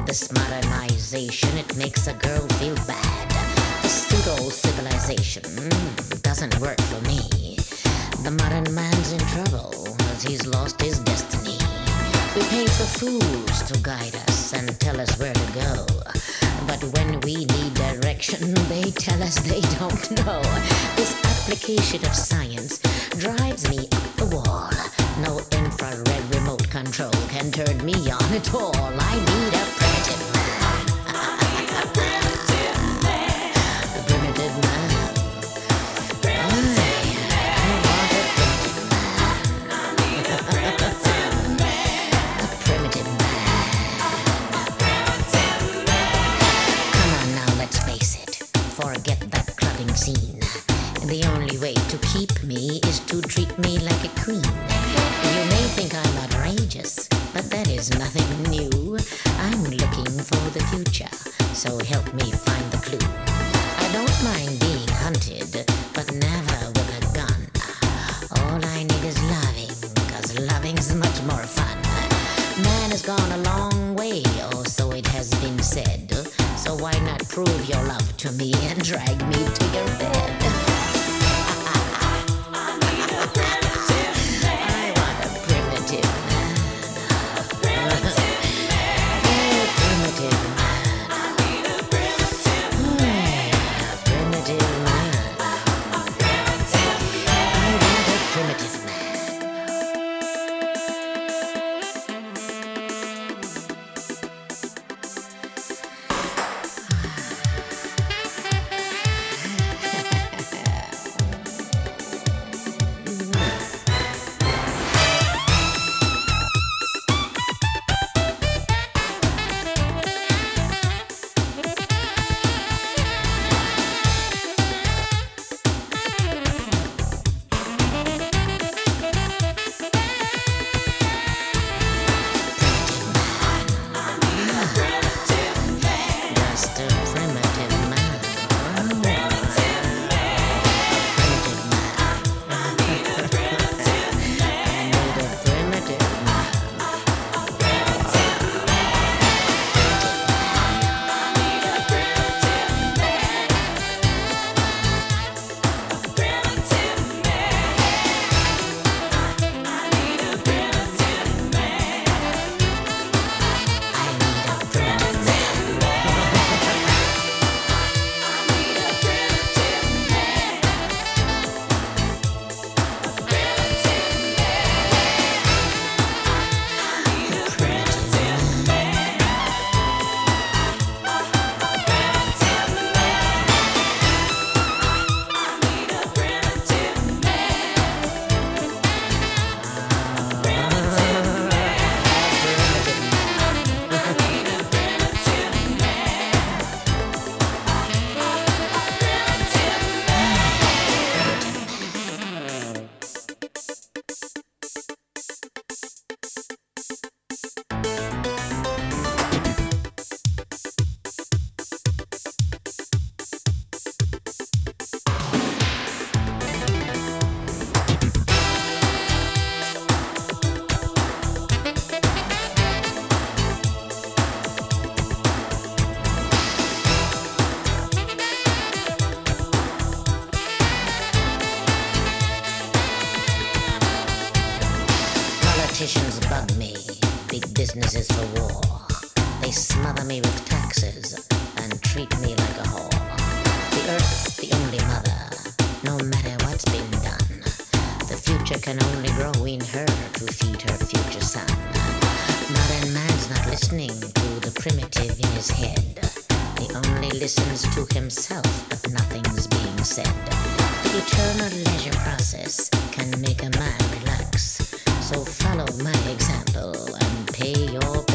This modernization, it makes a girl feel bad. The pseudo-civilization doesn't work for me. The modern man's in trouble, as he's lost his destiny. We pay for fools to guide us and tell us where to go. But when we need direction, they tell us they don't know. This application of science drives me up the wall. No infrared remote control can turn me on at all. I need a primitive man. A primitive man. A primitive man. I want a primitive man. A primitive man. Come on now, let's face it. Forget that clubbing scene. The only way to keep me is to treat me like a queen. You may think I'm outrageous, but that is nothing new. I'm looking for the future, so help me find the clue. I don't mind being hunted, but never with a gun. All I need is loving, 'cause loving's much more fun. Man has gone a long way, or so it has been said. So why not prove your love to me and drag me to your bed? Politicians bug me, big businesses for war. They smother me with taxes and treat me like a whore. The earth's the only mother, no matter what's been done. The future can only grow in her to feed her future son. Modern man's not listening to the primitive in his head. He only listens to himself, but nothing's being said. The eternal leisure process can make a man relax. So follow my example and pay your